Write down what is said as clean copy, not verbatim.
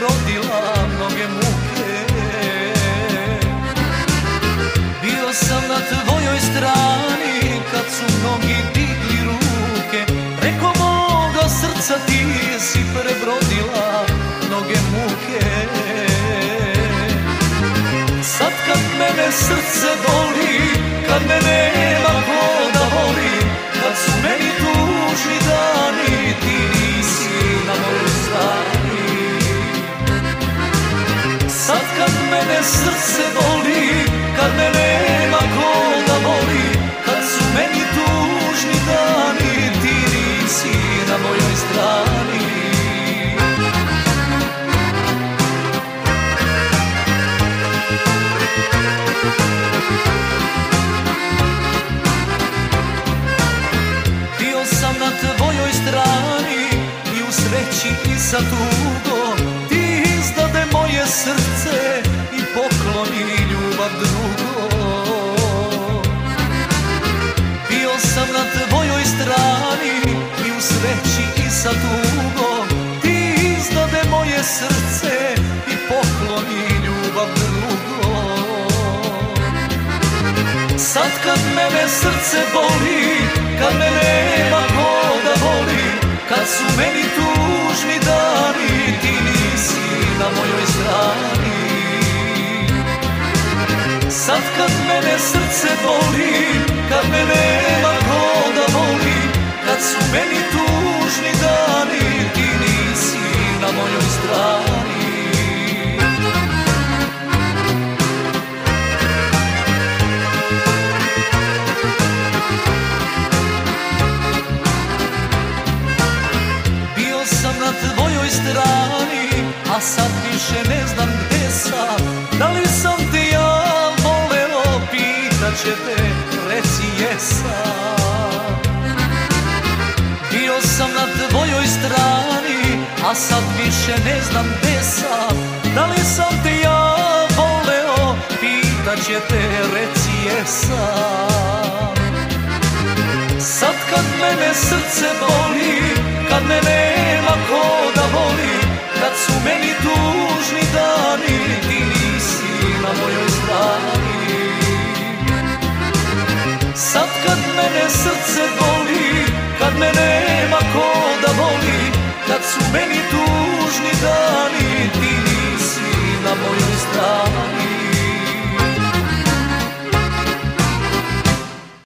prebrodila mnoge muke. Bio sam na tvojoj strani kad su mnogi digli ruke. Preko moga srca ti si prebrodila mnoge muke. Sad kad mene srce boli, kad me nema ko da voli, kad su meni tužni dani, ti nisi na mojoj strani. Sad kad mene srce boli, kad me nema ko da voli, kad su meni tužni dani, ti nisi na mojoj strani. Bio sam na tvojoj strani i u sreći i sa tugom, ti izdade moje srce i pokloni ljubav drugom. Bio sam na tvojoj strani i u sreći i sa tugom, ti izdade moje srce i pokloni ljubav drugom. Sad kad mene srce boli, kad me nema ko da voli, kad su meni tužni dani, ti nisi na mojoj strani. Sad kad mene srce boli, kad me nema ko da voli, kad su meni tužni dani, ti nisi na mojoj strani. Na tvojoj strani, a sad više ne znam gde sam. Da li sam te ja voleo, pitaće te, reci jesam. Bio sam na tvojoj strani, a sad više ne znam gde sam. Da li sam te ja voleo, pitaće te, reci jesam. Sad kad mene srce boli, kad me nema ko da voli, kad su meni tužni dani, ti nisi na mojoj strani. Sad kad mene srce boli, kad me nema ko da voli, kad su meni tužni dani, ti